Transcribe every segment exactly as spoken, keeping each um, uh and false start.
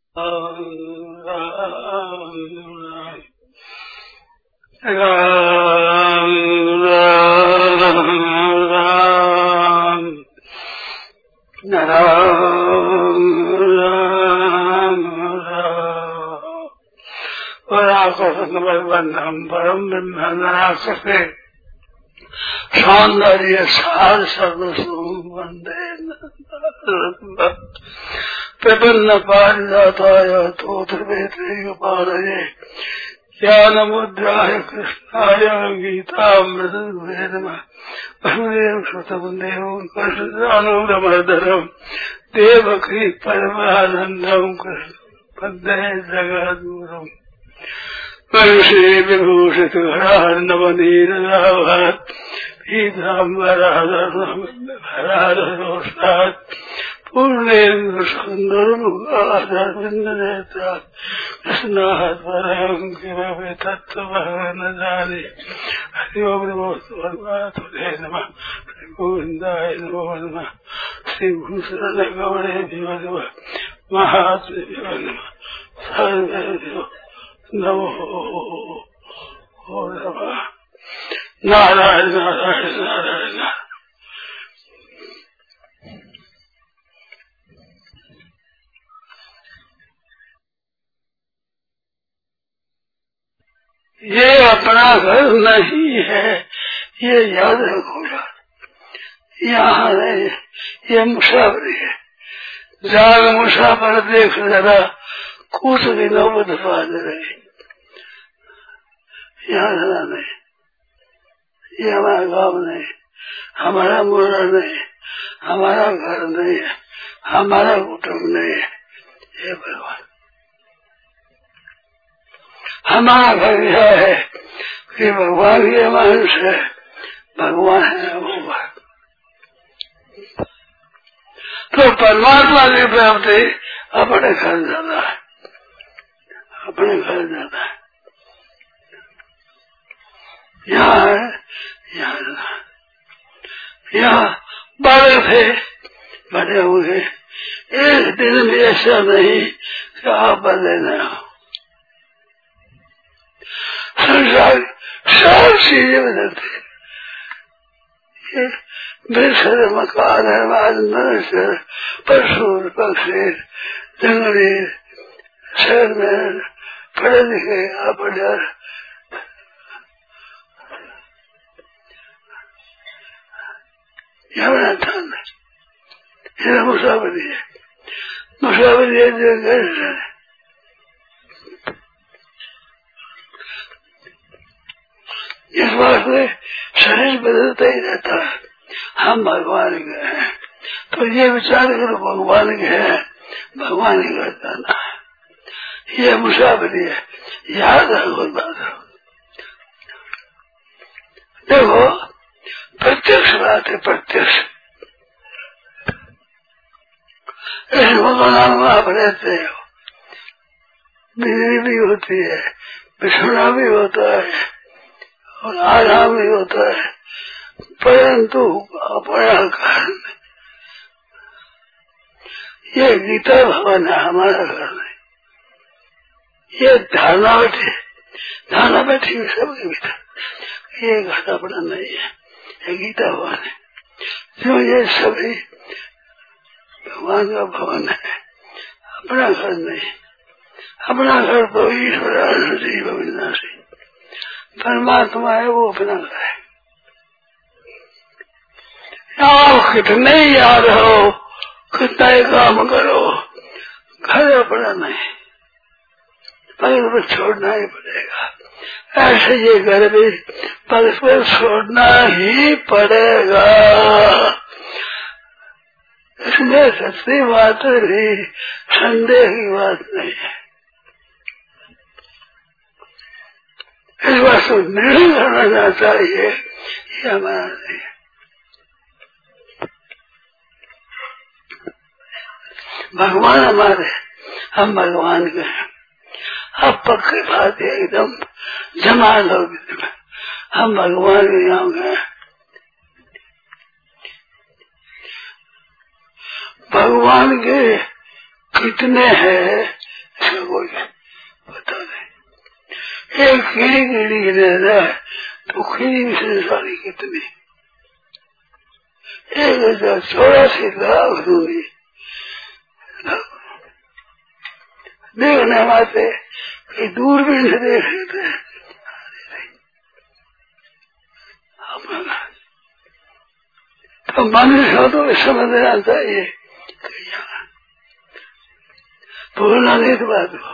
राम राम राम राम राम परम ब्रह्म सौंदर्य सार सर्वस्व वंदे प्रपन्न पारिजाताय तोत्रवेत्रैकपाणये ज्ञानमुद्राय कृष्णाय गीतामृतवे नमः वसुदेव सुतं देवं कृष्णानुरमर्दनं देवकी परमानन्दं कृष्ण वन्दे जगद्गुरुम् श्री विभूषित नवनीराभात् पीताम्बराधरोष्टात् पूर्णेन्द्र सुन्दरमुखारविन्दनेत्रात् कृष्णात् परं किमपि तत्त्वं न जाने। हरि ओं नमो भगवते नमः। गोविन्दाय नमो नमः। श्रीभूषणगौरेभ्यो नमः। महात्मेभ्यो नमः। सर्वेभ्यो नमो नमः। नारायण नारायण नारायण। ये अपना घर नहीं है, ये याद रखोगा। यहाँ नहीं, ये मुसाफरी है। जाग मुसाफर देख जरा, कुछ भी नौबत पा रही। यहाँ रहना नहीं, ये हमारा गाँव नहीं, हमारा मोहल्ला नहीं, हमारा घर नहीं है, हमारा कुटुम्ब नहीं है। ये भगवान हमारा घर यह है कि भगवान के मानुष है, भगवान है वो भगवान। तो परमात्मा की प्राप्ति अपने घर जाना है, अपने घर जाना है। यहाँ है, यहाँ जाना है। यहाँ बड़े थे, बड़े हुए, एक दिन भी ऐसा नहीं कि आप बदले न हो। संसार सारी चीजें बदलते, वृक्षर मकान मनुष्य पशु पक्षी जंगली शहर में पढ़े लिखे अपने यमुना स्थान में ये मुसाफरी है। मुसाफरी है जो घर है। इस बात में शरीर बदलता ही रहता है। हम भगवान के हैं, तो ये विचार करो भगवान के हैं, भगवान ही का जाना है। ये मुसाफरी है, याद रखो बात। देखो प्रत्यक्ष बात है, प्रत्यक्ष। इस भगवान में आप रहते हो, बिजली भी होती है, बिछोना भी होता है और आराम भी होता है, परंतु अपना घर में ये गीता भवन है, हमारा घर नहीं। ये धारणा बैठी धारणा बैठी हुई सबके भीतर, ये घर अपना नहीं है, ये गीता भवन है। जो ये सभी भगवान का भवन है, अपना घर नहीं। अपना घर तो ईश्वर जीव अविनाशी परमात्मा है, वो अपना घर है। आप कितने याद हो, कितना ही काम करो, घर अपना नहीं, परस्पर छोड़ना ही पड़ेगा। ऐसे ये घर भी परस्पर छोड़ना ही पड़ेगा। इसमें सच्ची बात भी संदेह की बात नहीं है। इस बात को निर्णय करना चाहिए, ये हमारा नहीं है। भगवान हमारे, हम भगवान के हैं। अब पक्की बात है, एकदम जमा लोग, हम भगवान के यहाँ गए। भगवान के कितने हैं इसका कोई पता नहीं। एक कीड़ी कीड़ी की नजर है तो कीड़ी भी संसारी कितनी, एक हजार चौरासी लाख दूरी देखने वाले कई दूरबीन से देख लेते हैं। तो मनुष्य तो समझना चाहिए कि यहाँ भूलना नहीं तो बात हो।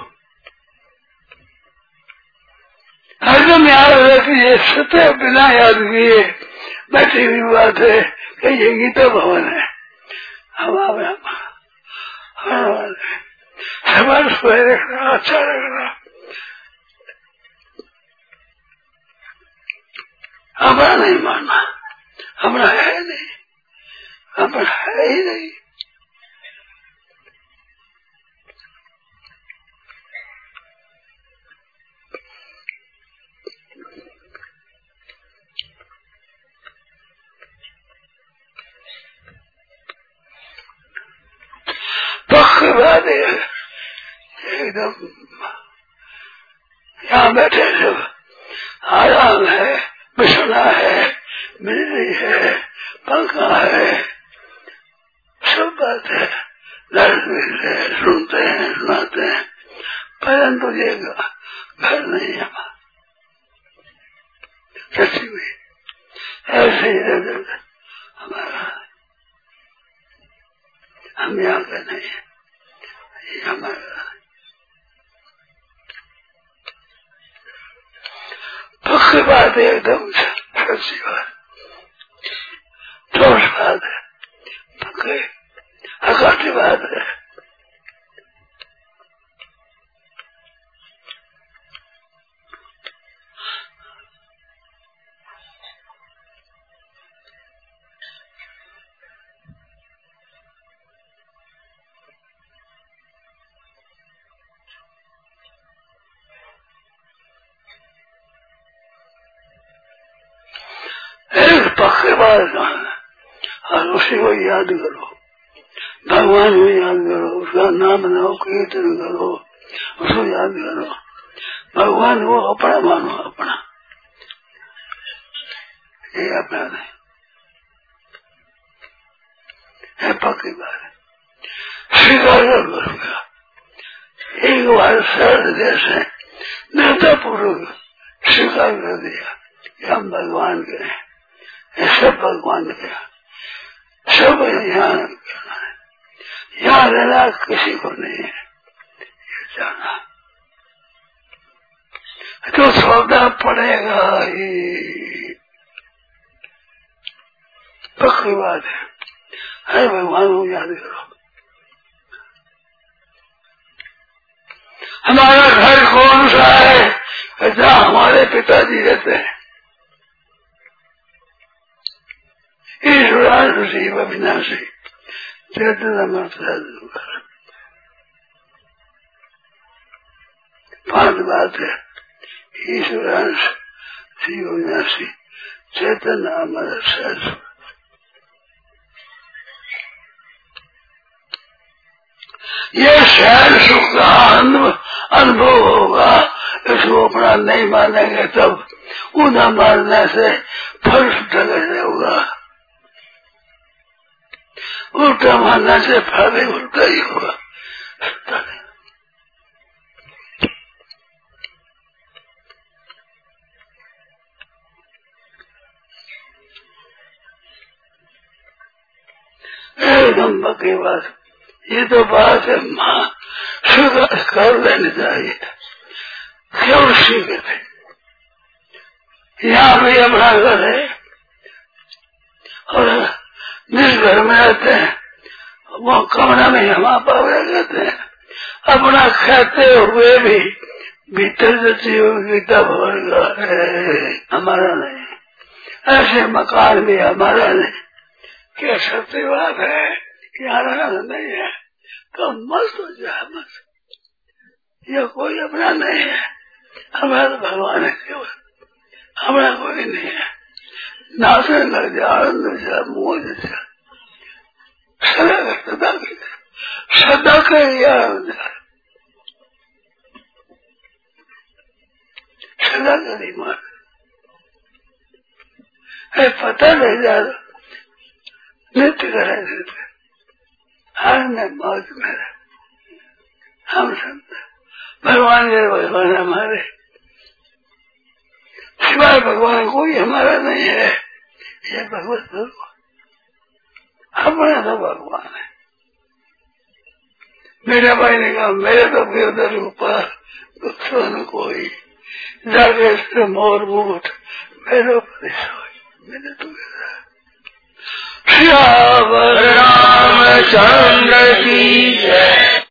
हरदम याद रखिए, सतह बिना याद किए बैठी हुई बात है कि ये गीता भवन है। हमारे हमारे सोए रखना अच्छा रखना, हमारा नहीं मानना, हमारा है नहीं, हमारा है ही नहीं। पक्की बात है, एकदम यहाँ बैठे सब आराम है, बिछना है, बिजली है, पंखा है, सब बात है, लड़ते हैं, सुनते हैं, सुनाते हैं, परंतु ये घर नहीं है सच्ची में। ऐसे ही रहते हमारा, हम यहाँ का नहीं है, ये हमारा पक्की बात है, एकदम सच्ची बात, ठोस बात है, पक्की अकाटी बात है। एक पक्की बात और उसी को याद करो, भगवान को याद करो, उसका नाम बनाओ, कीर्तन करो, उसको याद करो, भगवान को अपना मानो, अपना ये अपना नहीं है, पक्की बात है। स्वीकार कर लो उसका, एक बार सरल जैसे निर्दय पूर्वक स्वीकार कर दिया कि हम भगवान के हैं, ये सब भगवान के, सब यहाँ करना है, यहाँ रहना किसी को नहीं है, ये जाना तो सौदा पड़ेगा ही, पक्की बात है। हर भगवान को याद करो। हमारा घर कौन सा है? जहाँ हमारे पिताजी रहते हैं, ईश्वरांश शिव अविनाशी चैतन्य। पांच बात है, ईश्वरांश शिव अविनाशी चैतन्य अमर सहज। ये सहज सुख का अनुभव होगा, इसको अपना नहीं मानेंगे तब उन्हें मारने से फल ढंग होगा, उल्टा मानने से फल उल्टा ही होगा। एकदम पक्की बात, ये तो बात है माँ स्वीकार कर लेनी चाहिए। क्यों सीखते यहाँ भी अपना घर है और जिस घर में रहते हैं वो कमरा में हमारा पावड़ा कहते हैं, अपना खाते हुए भी भीतर जो जीव गीता भवन का है, हमारा नहीं। ऐसे मकान भी हमारा नहीं। क्या सत्य बात है, यहाँ रहना नहीं है तो मस्त हो जाए, मस्त। यह कोई अपना नहीं है, हमारा भगवान है केवल, हमारा कोई नहीं है। नाचने लग जाए, आनंद जाए, मोह जाए, सदा सदा सदा का आनंद जाए। सदा करी मार है पता नहीं जाता नृत्य करे नृत्य हर में मौज मेरा हम संत भगवान के भगवान हमारे सिवाय भगवान कोई हमारा नहीं है। ये भगवत भगवान अपना तो भगवान है। मेरा भाई ने कहा मेरे तो बेहतर रूपा गुस्सा न कोई जागे मोर बूट मेरे मैंने तो श्याम रामचंद्र की जय।